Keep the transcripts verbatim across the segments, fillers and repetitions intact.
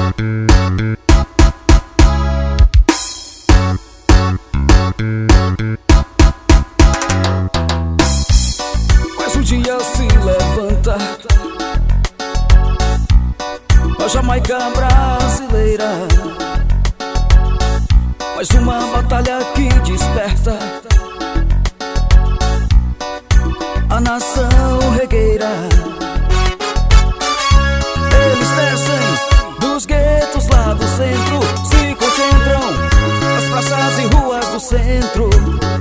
Mas um dia se levanta a Jamaica brasileira, mais uma batalha que desperta a nação regueira. Eles descem dos guetos lá do centro, se concentram nas praças e ruas do centro,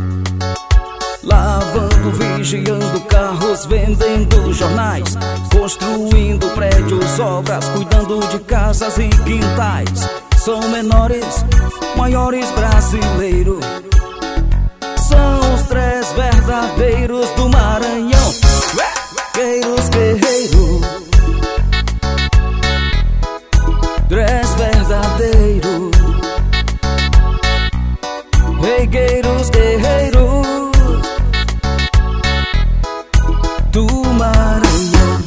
lavando, vigiando carros, vendendo jornais, construindo prédios, obras, cuidando de casas e quintais. São menores, maiores brasileiros, são os três verdadeiros do Maranhão. Guerreiros, guerreiros, três verdadeiros, regueiros, guerreiros do Maranhão.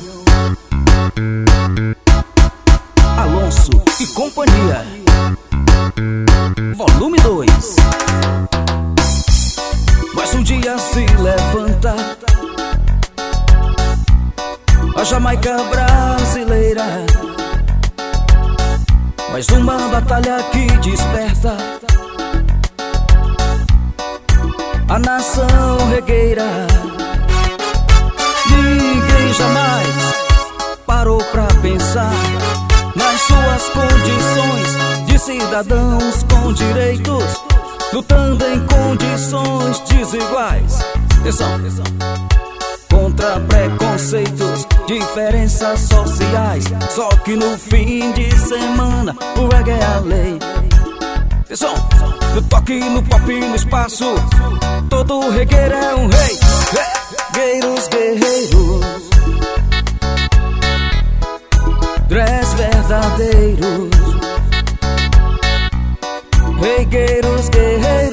Alonso e Companhia, volume dois. Mas um dia se levanta a Jamaica brasileira, mais uma batalha que desperta a nação regueira. Ninguém jamais parou pra pensar nas suas condições de cidadãos com direitos, lutando em condições desiguais. Atenção, atenção. Contra preconceitos, diferenças sociais. Só que no fim de semana o reggae é a lei. Atenção, no toque, no pop, no espaço, todo regueiro é um rei. Guerreiros, guerreiros, três verdadeiros, regueiros, guerreiros